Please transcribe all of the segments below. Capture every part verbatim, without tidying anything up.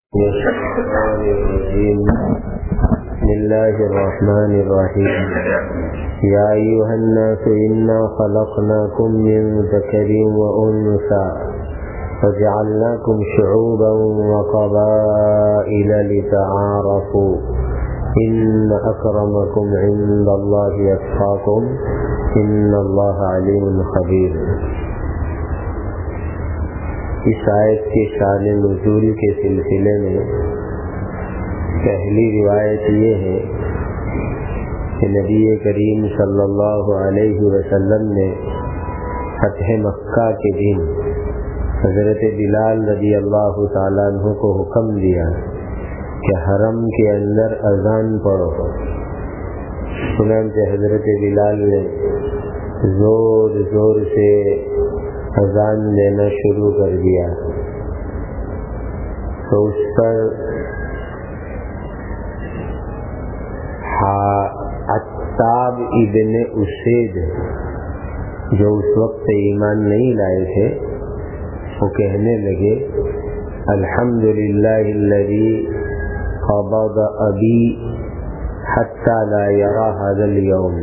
بسم الله الرحمن الرحيم يا أيها الناس إنا خلقناكم من ذكر وأنثى وجعلناكم شعوبا وقبائل لتعارفوا إن أكرمكم عند الله أتقاكم إن الله عليم خبير۔ اس آیت کے شان نزول کے سلسلے میں پہلی روایت یہ ہے کہ نبی کریم صلی اللہ علیہ وسلم نے فتح مکہ کے دن حضرت بلال رضی اللہ تعالیٰ عنہ کو حکم دیا کہ حرم کے اندر اذان پڑھو۔ چنانچہ حضرت بلال نے زور زور سے اذان دینا شروع کر دیا تو اس پر عتاب ابن اسید جو اس وقت ایمان نہیں لائے تھے وہ کہنے لگے الحمدللہ الذی قبض ابی حتی لا یرا ھذا اليوم،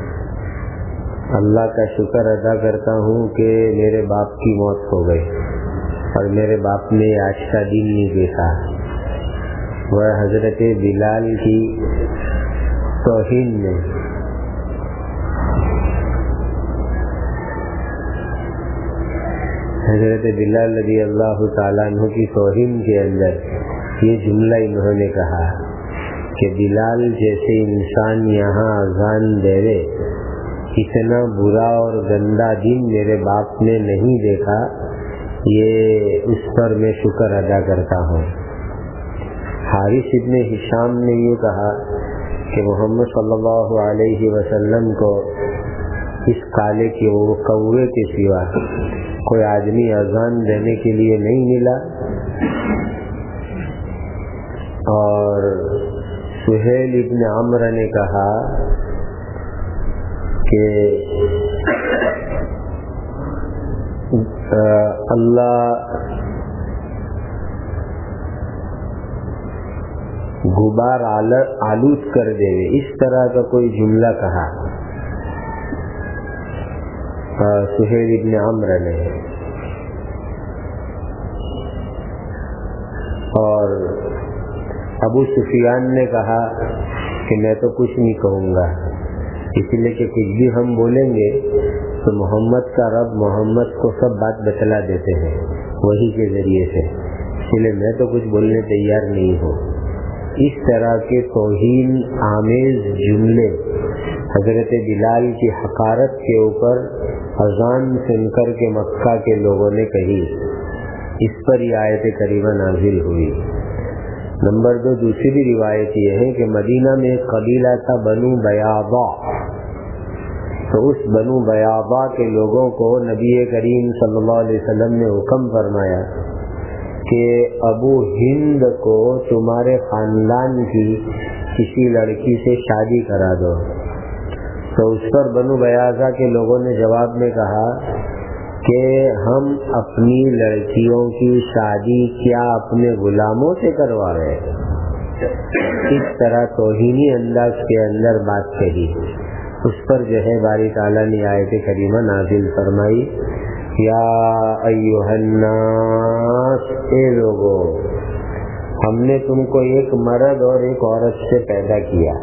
اللہ کا شکر ادا کرتا ہوں کہ میرے باپ کی موت ہو گئی اور میرے باپ نے آج کا دن نہیں دیکھا۔ وہ حضرت بلال کی توہین میں حضرت بلال رضی اللہ تعالیٰ عنہ کی توہین کے اندر یہ جملہ انہوں نے کہا کہ بلال جیسے انسان یہاں اذان دے رہے، اتنا برا اور گندا دن میرے باپ نے نہیں دیکھا، یہ اس پر میں شکر ادا کرتا ہوں۔ حارث ابن ہشام نے یہ کہا کہ محمد صلی اللہ علیہ وسلم کو اس کالے کے کوے کے سوا کوئی آدمی اذان دینے کے لیے نہیں ملا، اور سہیل ابن عمرو نے کہا کہ اللہ غبار آلود کر دے، اس طرح کا کوئی جملہ کہا سہیل ابن عمرو نے، اور ابو سفیان نے کہا کہ میں تو کچھ نہیں کہوں گا، اس لیے کہ کچھ بھی ہم بولیں گے تو محمد کا رب محمد کو سب بات بتلا دیتے ہیں وہی کے ذریعے سے، اس لیے میں تو کچھ بولنے تیار نہیں ہوں۔ اس طرح کے توہین آمیز جملے حضرت بلال کی حقارت کے اوپر اذان سن کر کے مکہ کے لوگوں نے کہی، اس پر یہ آیت کریمہ نازل ہوئی۔ نمبر دو، دوسری روایت یہ ہے کہ مدینہ میں ایک قبیلہ تھا بنو بیاضا، تو اس بنو بیاضا کے لوگوں کو نبی کریم صلی اللہ علیہ وسلم نے حکم فرمایا کہ ابو ہند کو تمہارے خاندان کی کسی لڑکی سے شادی کرا دو، تو اس پر بنو بیاضا کے لوگوں نے جواب میں کہا کہ ہم اپنی لڑکیوں کی شادی کیا اپنے غلاموں سے کروا رہے ہیں؟ اس طرح توہینی انداز کے اندر بات کہی، اس پر جو ہے باری تعالیٰ نے آیت کریمہ نازل فرمائی، یا ایھا الناس، اے لوگو، ہم نے تم کو ایک مرد اور ایک عورت سے پیدا کیا،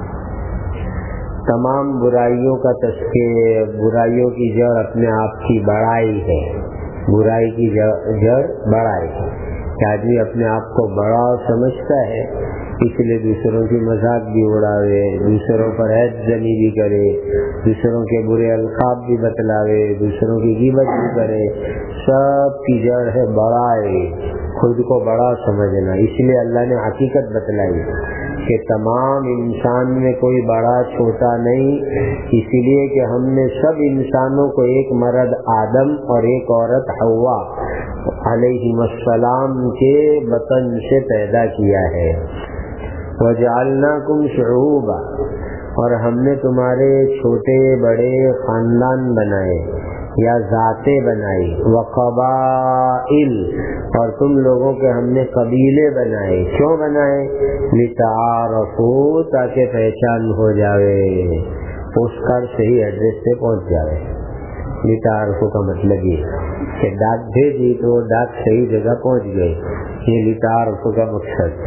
تمام برائیوں کا تذکرہ، برائیوں کی جڑ اپنے آپ کی بڑائی ہے، برائی کی جڑ بڑائی ہے کہ آدمی اپنے آپ کو بڑا سمجھتا ہے، اس لیے دوسروں کی مذاق بھی اڑاوے، دوسروں پر عیب زنی بھی کرے، دوسروں کے برے القاب بھی بتلاوے، دوسروں کی غیبت بھی کرے، سب کی جڑ ہے بڑائی، خود کو بڑا سمجھنا۔ اس لیے اللہ نے حقیقت بتلائی کہ تمام انسان میں کوئی بڑا چھوٹا نہیں، اسی لیے کہ ہم نے سب انسانوں کو ایک مرد آدم اور ایک عورت حوا علیہ السلام کے بطن سے پیدا کیا ہے۔ وَجَعَلْنَاكُمْ شُعُوبًا، اور ہم نے تمہارے چھوٹے بڑے خاندان بنائے، یا ذاتیں بنائی، وقبائل، اور تم لوگوں کے ہم نے قبیلے بنائے. کیوں بنائے؟ لتعارفوا، تاکہ پہچان ہو جاوے، پوسٹ کارڈ صحیح ایڈریس پہ پہنچ جاوے. لتعارفوا کا مطلب یہ کہ ڈاک بھیجی تو وہ ڈاک صحیح جگہ پہنچ گئی، یہ لتعارفوا کا مقصد.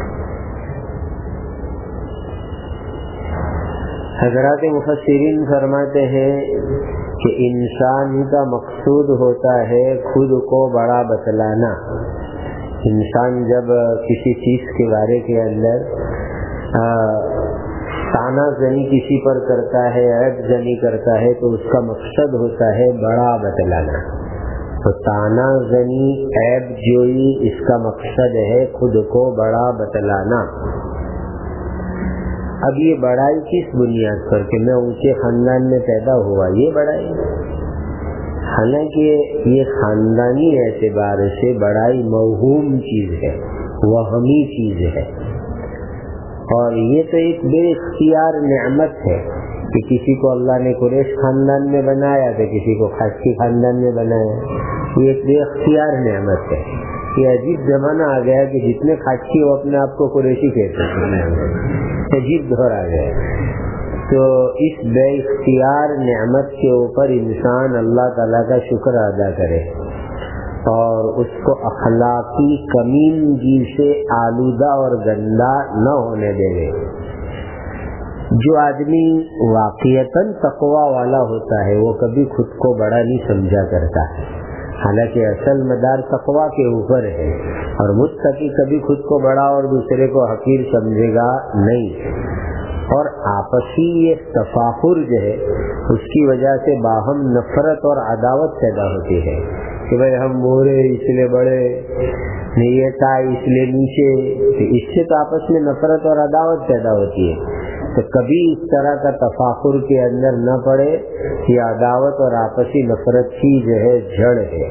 حضرات مفسرین فرماتے ہیں کہ انسان کا مقصود ہوتا ہے خود کو بڑا بتلانا. انسان جب کسی چیز کے بارے کے اندر تانا زنی کسی پر کرتا ہے، عیب زنی کرتا ہے، تو اس کا مقصد ہوتا ہے بڑا بتلانا. تو تانا زنی، عیب جوئی، اس کا مقصد ہے خود کو بڑا بتلانا. اب یہ بڑائی کس بنیاد پر کہ میں اونچے خاندان میں پیدا ہوا، یہ بڑائی؟ حالانکہ یہ خاندانی اعتبار سے بڑائی موہوم چیز ہے، وہمی چیز ہے. اور یہ تو ایک بے اختیار نعمت ہے کہ کسی کو اللہ نے قریش خاندان میں بنایا تو کسی کو خاشقی خاندان میں بنایا. یہ ایک بے اختیار نعمت ہے. یہ عجیب زمانہ آ گیا کہ جتنے خاشقی وہ اپنے آپ کو قریشی کہتے ہیں، عجیب دور آ گیا. تو اس بے اختیار نعمت کے اوپر انسان اللہ تعالیٰ کا شکر ادا کرے اور اس کو اخلاقی کمینگی سے آلودہ اور گندا نہ ہونے دے. جو آدمی واقعتاً تقویٰ والا ہوتا ہے وہ کبھی خود کو بڑا نہیں سمجھا کرتا ہے، حالانکہ اصل مدار تقویٰ کے اوپر ہے. اور متقی کبھی خود کو بڑا اور دوسرے کو حقیر سمجھے گا نہیں. اور آپسی یہ تفاخر جو ہے اس کی وجہ سے باہم نفرت اور عداوت پیدا ہوتی ہے کہ بھائی ہم مورے اس لیے بڑے، نیتا اس لیے نیچے. اس سے تو آپس میں نفرت اور عداوت پیدا ہوتی ہے. تو کبھی اس طرح کا تفاخر کے اندر نہ پڑے، یہ عداوت اور آپسی نفرت کی جو ہے جڑ ہے.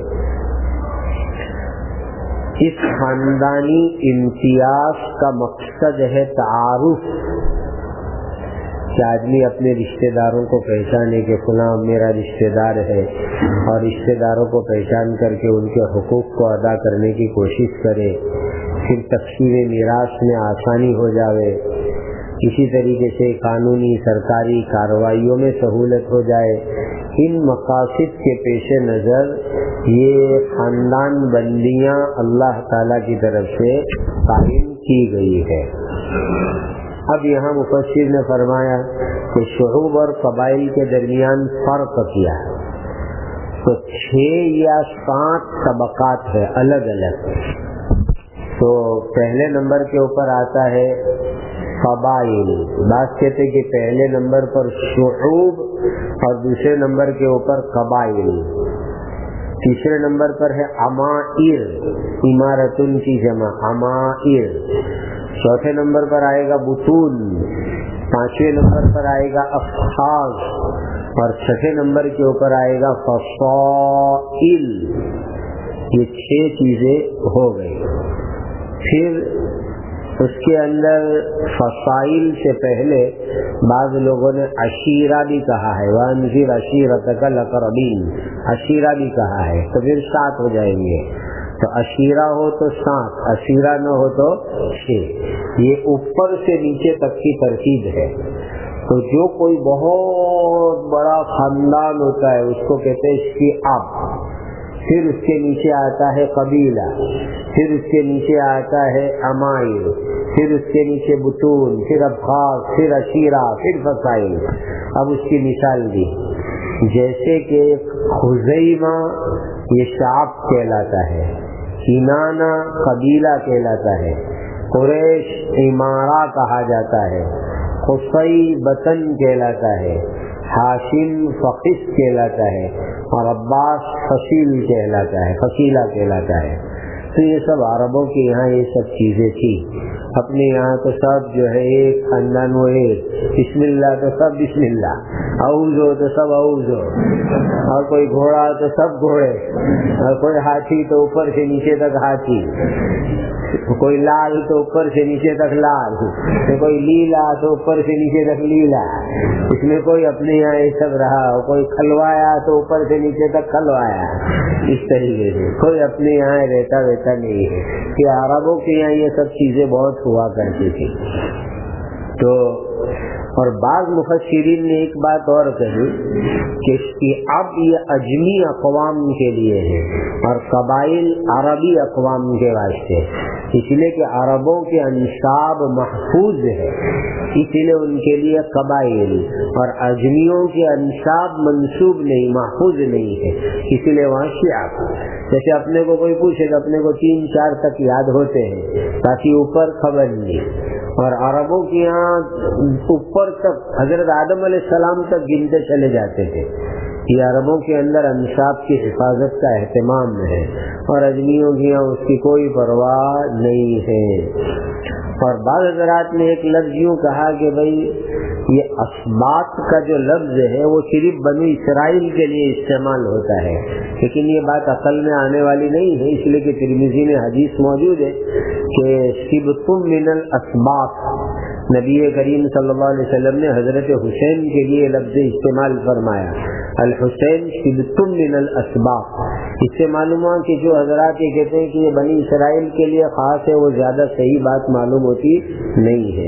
اس خاندانی امتیاز کا مقصد ہے تعارف، کہ آدمی اپنے رشتہ داروں کو پہچانے کہ فلاں میرا رشتہ دار ہے، اور رشتہ داروں کو پہچان کر کے ان کے حقوق کو ادا کرنے کی کوشش کرے. پھر تقسیم میراث میں آسانی ہو جاوے، اسی طریقے سے قانونی سرکاری کارروائیوں میں سہولت ہو جائے. ان مقاصد کے پیش نظر یہ خاندان بندیاں اللہ تعالیٰ کی طرف سے قائم کی گئی ہے. اب یہاں مفسر نے فرمایا کہ شعوب اور قبائل کے درمیان فرق کیا تو چھ یا سات طبقات ہے الگ الگ. تو پہلے نمبر کے اوپر آتا ہے قبائل. بات کہتے کہ پہلے نمبر پر شعوب اور دوسرے نمبر کے اوپر قبائل. تیسرے نمبر پر ہے عمائر، عمارتن کی جمع عمائر. چوتھے نمبر پر آئے گا بطون. پانچویں نمبر پر آئے گا افخاذ. اور چھٹے نمبر کے اوپر آئے گا فصائل. یہ چھ چیزیں ہو گئی. پھر اس کے اندر فصائل سے پہلے بعض لوگوں نے عشیرہ بھی کہا ہے، وَأَنذِرْ عَشِيرَتَكَ الْأَقْرَبِينَ، عشیرہ بھی کہا ہے. تو پھر سات ہو جائیں گے. تو عشیرہ ہو تو سات، عشیرہ نہ ہو تو چھ. یہ اوپر سے نیچے تک کی ترتیب ہے. تو جو کوئی بہت بڑا خاندان ہوتا ہے اس کو کہتے ہیں شعب. پھر اس کے نیچے آتا ہے قبیلہ، پھر اس کے نیچے آتا ہے عمائر، پھر اس کے نیچے بطون، پھر ابخاذ، پھر عشیرہ، پھر فصائل. اب اس کی مثال دی، جیسے کہ خزیمہ یہ شعب کہلاتا ہے، کنانہ قبیلہ کہلاتا ہے، قریش عمارہ کہا جاتا ہے، قصی بطن کہلاتا ہے، ہاشم فقس کہلاتا ہے، اور عباس فصیل کہلاتا ہے، فصیلہ کہلاتا ہے. تو یہ سب عربوں کے یہاں یہ سب چیزیں تھی. اپنے یہاں تو سب جو ہے ایک خاندان وہ ایک، بسم اللہ تو سب بسم اللہ، اعوذ ہو تو سب اعوذ ہو، اور کوئی گھوڑا تو سب گھوڑے، اور کوئی ہاتھی تو اوپر سے نیچے تک ہاتھی، کوئی لال تو اوپر سے نیچے تک لال، کوئی لیلا تو اوپر سے نیچے تک لیلا، اس میں کوئی اپنے یہاں یہ سب رہا، کوئی کھلوایا تو اوپر سے نیچے تک کھلوایا، اس طریقے سے کوئی اپنے یہاں رہتا ویتا نہیں ہے کہ عربوں کے یہاں یہ سب چیزیں بہت ہوا کرتی تھی۔ تو اور بعض مفسرین نے ایک بات اور کہی کہ اب یہ اجمی اقوام کے لیے ہے اور قبائل عربی اقوام کے واسطے، اس لیے کہ عربوں کے انساب محفوظ ہے، اس لیے ان کے لیے قبائل، اور اجمیوں کے انساب منسوب نہیں، محفوظ نہیں ہے، اس لیے وہاں شیعہ۔ جیسے اپنے کو کوئی پوچھے تو اپنے کو تین چار تک یاد ہوتے ہیں، باقی اوپر خبر نہیں، اور عربوں کے یہاں اوپر تک حضرت آدم علیہ السلام تک گنتے چلے جاتے تھے۔ یہ عربوں کے اندر انساب کی حفاظت کا اہتمام ہے، اور اجمیوں کے یہاں اس کی کوئی پرواہ نہیں ہے۔ اور بعض حضرات نے ایک لفظ یوں کہا کہ بھئی یہ اسباط کا جو لفظ ہے وہ صرف بنی اسرائیل کے لیے استعمال ہوتا ہے، لیکن یہ بات عقل میں آنے والی نہیں ہے، اس لیے کہ ترمذی میں حدیث موجود ہے کہ سبتم من الاسباط، نبی کریم صلی اللہ علیہ وسلم نے حضرت حسین کے لیے لفظ استعمال فرمایا، الحسین سبتم من الاسباط۔ اس سے معلوم ہوا کہ جو حضرات یہ کہتے ہیں کہ یہ بنی اسرائیل کے لیے خاص ہے، وہ زیادہ صحیح بات معلوم ہوتی نہیں ہے۔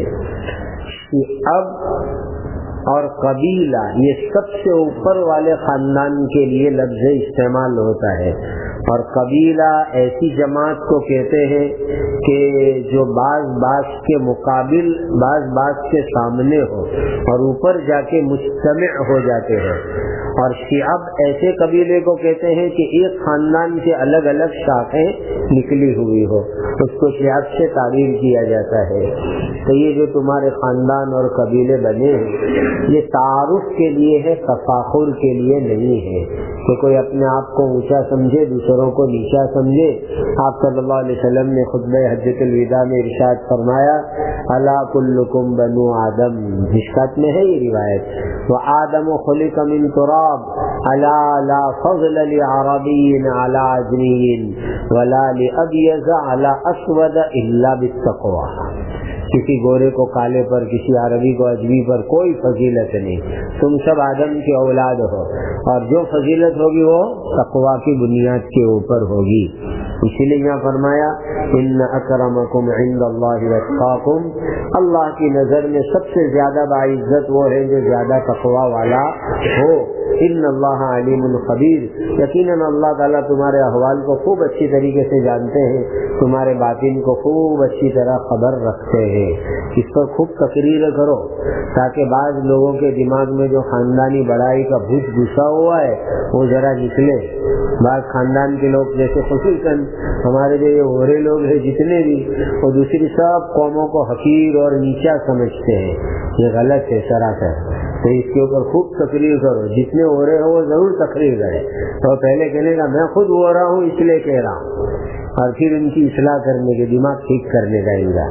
اب اور قبیلہ یہ سب سے اوپر والے خاندان کے لیے لفظ استعمال ہوتا ہے، اور قبیلہ ایسی جماعت کو کہتے ہیں کہ جو بعض بعض کے مقابل بعض بعض کے سامنے ہو اور اوپر جا کے مجتمع ہو جاتے ہیں، اور شعب ایسے قبیلے کو کہتے ہیں کہ ایک خاندان سے الگ الگ شاخیں نکلی ہوئی ہو، اس کو شعب سے تعبیر کیا جاتا ہے۔ تو یہ جو تمہارے خاندان اور قبیلے بنے ہیں یہ تعارف کے لیے ہے، تفاخر کے لیے نہیں ہے کہ کوئی اپنے آپ کو اونچا سمجھے دوسروں کو نیچا سمجھے۔ آپ صلی اللہ علیہ وسلم نے خطبہ حجۃ الوداع میں ارشاد فرمایا الا کلکم بنو آدم، مشکات میں ہے یہ روایت، وآدم خلق من تراب الا لا فضل لعربی علی عجمی ولا لابیض علی اسود الا بالتقوی۔ کسی گورے کو کالے پر، کسی عربی کو اجمی پر کوئی فضیلت نہیں، تم سب آدم کی اولاد ہو، اور جو فضیلت ہوگی وہ تقویٰ کی بنیاد کے اوپر ہوگی۔ اسی لیے یہاں فرمایا ان اکرمکم عند اللہ اتقاکم، اللہ کی نظر میں سب سے زیادہ باعزت وہ ہے جو زیادہ تقویٰ والا ہو۔ ان اللہ علیم خبیر، یقیناً اللہ تعالیٰ تمہارے احوال کو خوب اچھی طریقے سے جانتے ہیں، تمہارے باطن کو خوب اچھی طرح خبر رکھتے ہیں۔ اس پر خوب تقریر کرو تاکہ بعض لوگوں کے دماغ میں جو خاندانی بڑائی کا بھوت گھسا ہوا ہے وہ ذرا نکلے۔ بعض خاندان کے لوگ جیسے خصوصاً ہمارے جو یہ ہورے لوگ ہیں جتنے بھی، وہ دوسری سب قوموں کو حقیر اور نیچا سمجھتے ہیں، یہ غلط ہے سراسر۔ تو اس کے اوپر خوب تقریر کرو، جتنے ہو رہے ہو وہ ضرور تقریر کرے، تو پہلے کہنے کا میں خود ہو رہا ہوں اس لیے کہہ رہا ہوں، اور پھر ان کی اصلاح کرنے کے دماغ ٹھیک کرنے کا انگا۔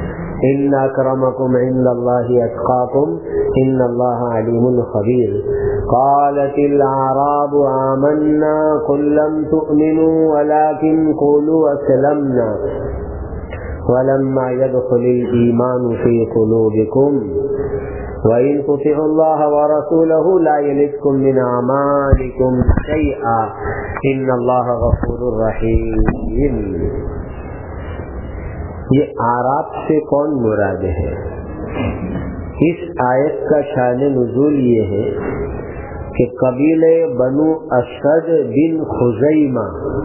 ان اکرمکم عند اللہ اتقاکم ان اللہ علیم خبیر۔ قالت الاعراب آمنا قل لم تؤمنوا ولكن قولوا اسلمنا ولما يدخل الایمان فی قلوبکم وَإِن تُطِيعُوا اللَّهَ وَرَسُولَهُ لَا يَلِتْكُم مِّنْ أَعْمَالِكُمْ شَيْئًا إِنَّ اللَّهَ غَفُورٌ رَّحِيمٌ۔ یہ اعراب سے کون مراد ہے؟ اس آیت کا شان نزول یہ ہے کہ قبیلے بنو اسد بن خزیمہ،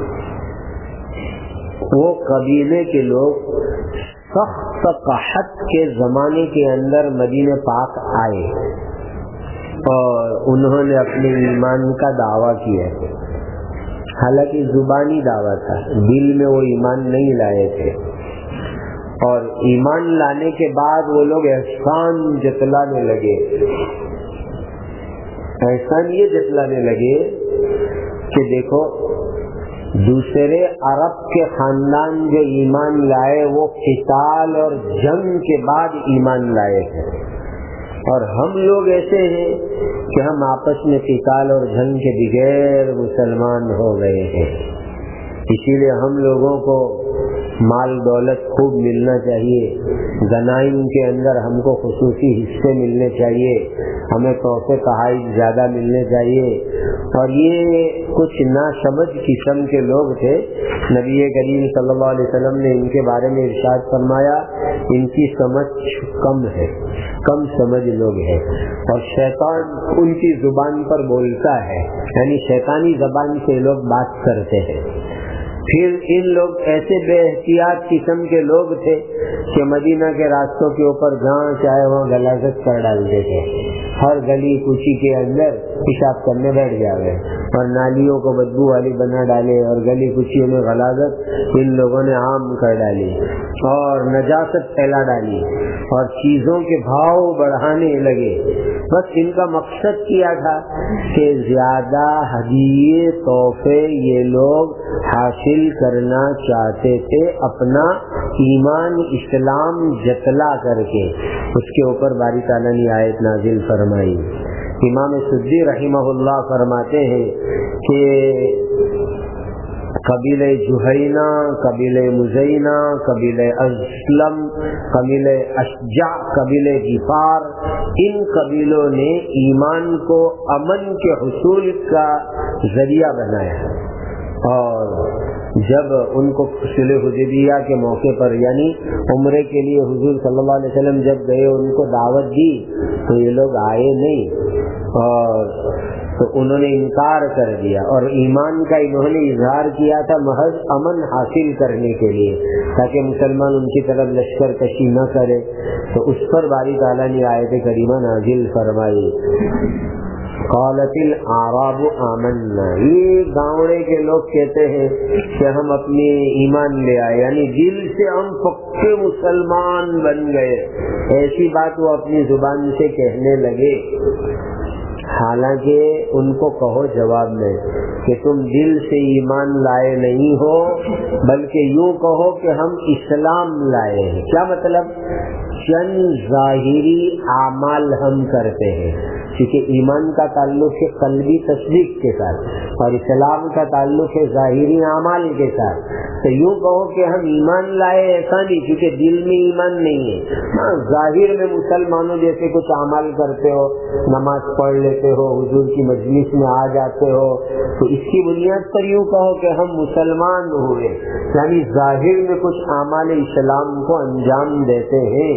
وہ قبیلے کے لوگ سخت قحط کے زمانے کے اندر مدینہ پاک آئے اور انہوں نے اپنے ایمان کا دعویٰ کیا، حالانکہ زبانی دعویٰ تھا، دل میں وہ ایمان نہیں لائے تھے، اور ایمان لانے کے بعد وہ لوگ احسان جتلانے لگے۔ احسان یہ جتلانے لگے کہ دیکھو دوسرے عرب کے خاندان جو ایمان لائے وہ قتال اور جنگ کے بعد ایمان لائے ہیں، اور ہم لوگ ایسے ہیں کہ ہم آپس میں قتال اور جنگ کے بغیر مسلمان ہو گئے ہیں. اسی لیے ہم لوگوں کو مال دولت خوب ملنا چاہیے، غنائم کے اندر ہم کو خصوصی حصے ملنے چاہیے، ہمیں تحفے تحائف زیادہ ملنے چاہیے. اور یہ کچھ ناسمجھ قسم کے لوگ تھے. نبی کریم صلی اللہ علیہ وسلم نے ان کے بارے میں ارشاد فرمایا ان کی سمجھ کم ہے، کم سمجھ لوگ ہیں، اور شیطان ان کی زبان پر بولتا ہے، یعنی شیطانی زبان سے لوگ بات کرتے ہیں. پھر ان لوگ ایسے بے احتیاط قسم کے لوگ تھے کہ مدینہ کے راستوں کے اوپر جہاں چاہے وہاں غلاظت کر ڈالتے تھے. ہر گلی کوچی کے اندر پیشاب کرنے بیٹھ جاوے اور نالیوں کو بدبو والی بنا ڈالے اور گلی کوچیوں میں غلاظت ان لوگوں نے عام کر ڈالی اور نجاست پھیلا ڈالی اور چیزوں کے بھاؤ بڑھانے لگے. بس ان کا مقصد کیا تھا کہ زیادہ ہدیے تحفے یہ لوگ حاصل کرنا چاہتے تھے، اپنا ایمان اسلام جتلا کر کے. اس کے اوپر باری تعالیٰ نے آیت نازل فرمائی. امام سدی رحمہ اللہ فرماتے ہیں کہ قبیلہ جہینہ، قبیلہ مزینہ، قبیلہ اسلم، قبیلہ اشجع، قبیلہ غفار، ان قبیلوں نے ایمان کو امن کے حصول کا ذریعہ بنایا. اور جب ان کو صلح حدیبیہ کے موقع پر یعنی عمرے کے لیے حضور صلی اللہ علیہ وسلم جب گئے ان کو دعوت دی تو یہ لوگ آئے نہیں، اور تو انہوں نے انکار کر دیا اور ایمان کا انہوں نے اظہار کیا تھا محض امن حاصل کرنے کے لیے تاکہ مسلمان ان کی طرف لشکر کشی نہ کرے. تو اس پر باری تعالیٰ نے آیت کریمہ نازل فرمائی. قالت الاعراب آمنا، یہ گاؤں کے لوگ کہتے ہیں کہ ہم اپنے ایمان لے آئے، یعنی دل سے ہم پکے مسلمان بن گئے. ایسی بات وہ اپنی زبان سے کہنے لگے. حالانکہ ان کو کہو جواب میں کہ تم دل سے ایمان لائے نہیں ہو، بلکہ یوں کہو کہ ہم اسلام لائے ہیں. کیا مطلب؟ چند ظاہری اعمال ہم کرتے ہیں، کیونکہ ایمان کا تعلق ہے قلبی تصدیق کے ساتھ اور اسلام کا تعلق ہے ظاہری اعمال کے ساتھ. تو یوں کہو کہ ہم ایمان لائے ایسا نہیں، کیونکہ دل میں ایمان نہیں ہے. ہاں ظاہر میں مسلمانوں جیسے کچھ اعمال کرتے ہو، نماز پڑھ لیتے ہو، حضور کی مجلس میں آ جاتے ہو، تو اس کی بنیاد پر یوں کہو کہ ہم مسلمان ہوئے، یعنی ظاہر میں کچھ اعمال اسلام کو انجام دیتے ہیں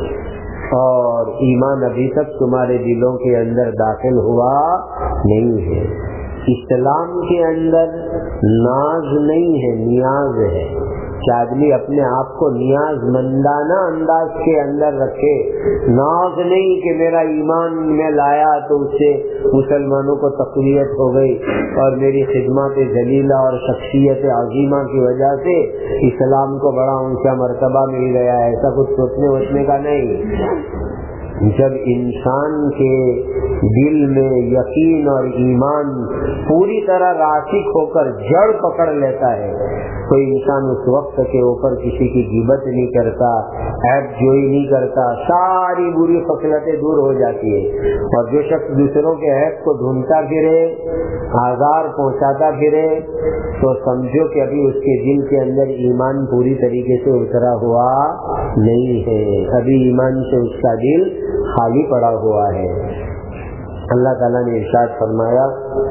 اور ایمان ابھی تک تمہارے دلوں کے اندر داخل ہوا نہیں ہے. اسلام کے اندر ناز نہیں ہے، نیاز ہے کہ آدمی اپنے آپ کو نیاز مندانہ انداز کے اندر رکھے. ناز نہیں کہ میرا ایمان میں لایا تو اس سے مسلمانوں کو تقویت ہو گئی اور میری خدمات ذلیلہ اور شخصیت عظیمہ کی وجہ سے اسلام کو بڑا اونچا مرتبہ مل گیا. ایسا کچھ سوچنے وچنے کا نہیں. جب انسان کے دل میں یقین اور ایمان پوری طرح راسخ ہو کر جڑ پکڑ لیتا ہے تو انسان اس وقت کے اوپر کسی کی غیبت نہیں کرتا، عیب جوئی نہیں کرتا، ساری بری خصلتیں دور ہو جاتی ہے. اور جو شخص دوسروں کے عیب کو ڈھونڈتا پھرے، آزار پہنچاتا پھرے، تو سمجھو کہ ابھی اس کے دل کے اندر ایمان پوری طریقے سے اترا ہوا نہیں ہے، ابھی ایمان سے اس کا دل خالی پڑا ہوا ہے. اللہ تعالیٰ نے ارشاد فرمایا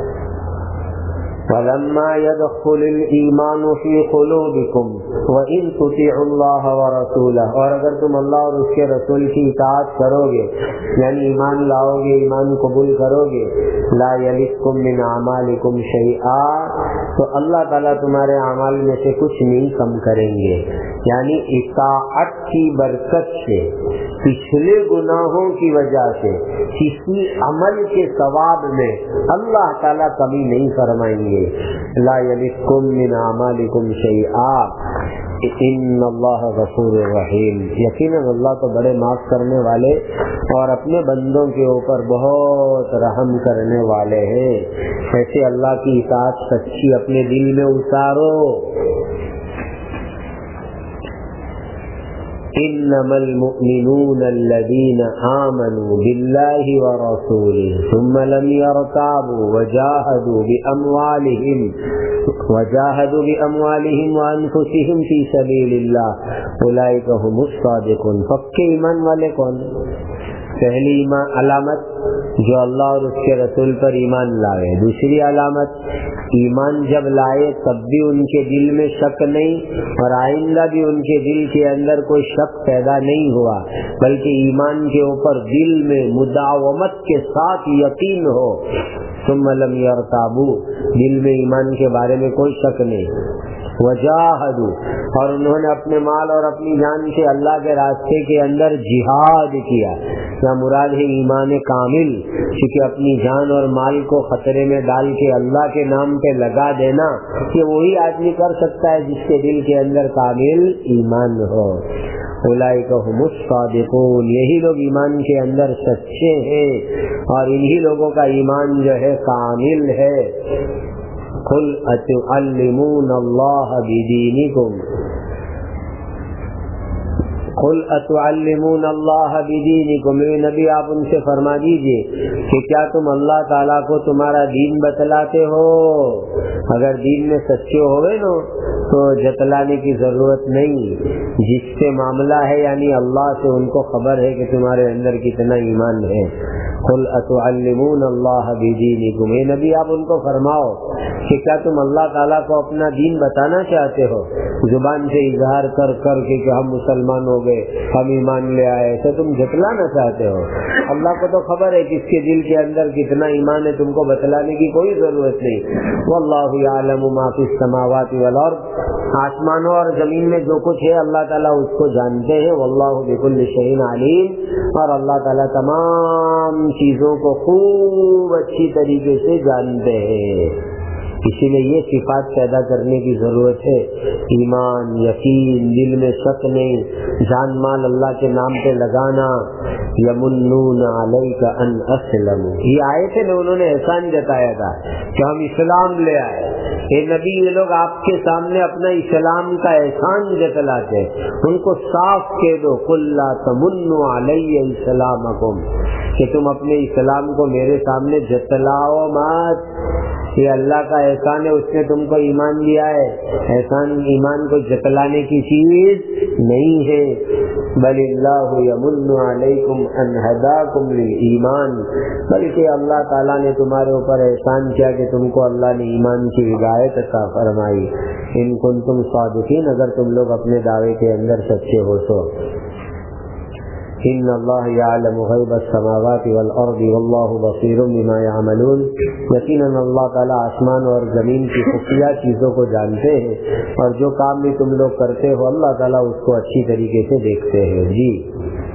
وَلَمَّا يَدْخُلِ الْإِيمَانُ فِي قُلُوبِكُمْ وَإِن تُطِيعُوا اللَّهَ وَرَسُولَهُ، اور اگر تم اللہ اور اس کے رسول کی اطاعت کرو گے، یعنی ایمان لاؤ گے، ایمان قبول کرو گے، لَا يَلِتْكُمْ مِنْ أَعْمَالِكُمْ شَيْئًا، تو اللہ تعالیٰ تمہارے اعمال میں سے کچھ نہیں کم کریں گے. یعنی اطاعت کی برکت سے، پچھلے گناہوں کی وجہ سے کسی عمل کے ثواب میں اللہ تعالیٰ کمی نہیں فرمائیں گے. لا یلتکم من اعمالکم شیئا ان اللہ غفور رحیم، یقیناً اللہ تو بڑے معاف کرنے والے اور اپنے بندوں کے اوپر بہت رحم کرنے والے ہیں. ایسے اللہ کی اطاعت سچی اپنے دل میں اتارو. انما المؤمنون الذين آمنوا بالله ورسوله ثم لم يرتابوا وجاهدوا بأموالهم وجاهدوا بأموالهم وأنفسهم في سبيل الله أولئك هم الصادقون. پکے ایمان والے کون؟ پہلی ایمان علامت جو اللہ اور اس کے رسول پر ایمان لائے. دوسری علامت ایمان جب لائے تب بھی ان کے دل میں شک نہیں اور آئندہ بھی ان کے دل کے اندر کوئی شک پیدا نہیں ہوا، بلکہ ایمان کے اوپر دل میں مداومت کے ساتھ یقین ہو. ثم لم يرتابوا، دل میں ایمان کے بارے میں کوئی شک نہیں. وجاہدوا، اور انہوں نے اپنے مال اور اپنی جان سے اللہ کے راستے کے اندر جہاد کیا. یا مراد ہے ایمان کامل، کیونکہ اپنی جان اور مال کو خطرے میں ڈال کے اللہ کے نام پہ لگا دینا کہ وہی آدمی کر سکتا ہے جس کے دل کے اندر کامل ایمان ہو. اولئک هم الصادقون، یہی لوگ ایمان کے اندر سچے ہیں اور انہی لوگوں کا ایمان جو ہے کامل ہے. قل اتعلمون اللہ بدینکم قل اتعلمون اللہ بدینکم، اے نبی آپ ان سے فرما دیجئے کہ کیا تم اللہ تعالیٰ کو تمہارا دین بتلاتے ہو؟ اگر دین میں سچے ہوئے نا تو جتلانے کی ضرورت نہیں. جس سے معاملہ ہے یعنی اللہ سے ان کو خبر ہے کہ تمہارے اندر کتنا ایمان ہے. قل اتعلمون اللہ بدینکم، اے نبی آپ ان کو فرماؤ کہ کیا تم اللہ تعالیٰ کو اپنا دین بتانا چاہتے ہو؟ زبان سے اظہار کر کر کے کہ ہم مسلمان ہو گئے، ہم ایمان لے آئے، ایسے تم جتلانا چاہتے ہو؟ اللہ کو تو خبر ہے کس کے دل کے اندر کتنا ایمان ہے، تم کو بتلانے کی کوئی ضرورت نہیں. واللہ یعلم ما فی السماوات والارض، آسمانوں اور زمین میں جو کچھ ہے اللہ تعالیٰ اس کو جانتے ہیں. واللہ بکل شیء علیم، اور اللہ تعالیٰ تمام چیزوں کو خوب اچھی طریقے سے جانتے ہیں. اسی لیے یہ صفات پیدا کرنے کی ضرورت ہے، ایمان، یقین، دل میں شک نہیں، جان مال اللہ کے نام پہ لگانا. یمنون علیک ان اسلموا، یہ آئے تھے نا، انہوں نے احسان جتایا تھا کہ ہم اسلام لے آئے. اے نبی یہ لوگ آپ کے سامنے اپنا اسلام کا احسان جتلاتے، ان کو صاف کہہ دو قل لا تمنوا علی اسلامکم، کہ تم اپنے اسلام کو میرے سامنے جتلاؤ مت. یہ اللہ کا احسان ہے، اس نے تم کو ایمان دیا ہے. احسان ایمان کو جتلانے کی چیز نہیں ہے. بل اللہ یمن علیکم ان ہداکم للایمان، بلکہ اللہ تعالیٰ نے تمہارے اوپر احسان کیا کہ تم کو اللہ نے ایمان کی ہدایت عطا فرمائی. ان کنتم صادقین، اگر تم لوگ اپنے دعوے کے اندر سچے ہو تو. ان اللہ یعلم غیب السماوات والارض واللہ بصیر بما یعملون، یقیناً اللہ تعالیٰ آسمان اور زمین کی خفیہ چیزوں کو جانتے ہیں اور جو کام بھی تم لوگ کرتے ہو اللہ تعالیٰ اس کو اچھی طریقے سے دیکھتے ہیں. جی